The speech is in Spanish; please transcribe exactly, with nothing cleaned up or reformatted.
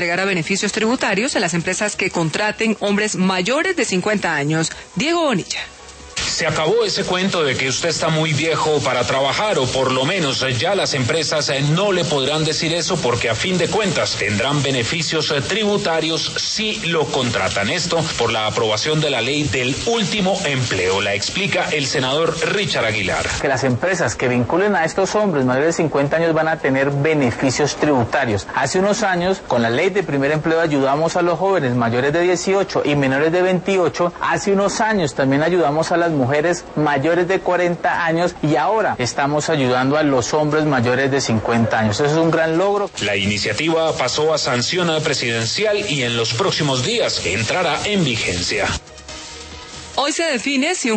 Entregará beneficios tributarios a las empresas que contraten hombres mayores de cincuenta años. Diego Bonilla. Se acabó ese cuento de que usted está muy viejo para trabajar, o por lo menos ya las empresas no le podrán decir eso, porque a fin de cuentas tendrán beneficios tributarios si lo contratan. Esto por la aprobación de la ley del último empleo. La explica el senador Richard Aguilar. Que las empresas que vinculen a estos hombres mayores de cincuenta años van a tener beneficios tributarios. Hace unos años, con la ley de primer empleo, ayudamos a los jóvenes mayores de dieciocho y menores de veintiocho. Hace unos años también ayudamos a las mujeres mayores de cuarenta años, y ahora estamos ayudando a los hombres mayores de cincuenta años. Eso es un gran logro. La iniciativa pasó a sanción presidencial y en los próximos días entrará en vigencia. Hoy se define si un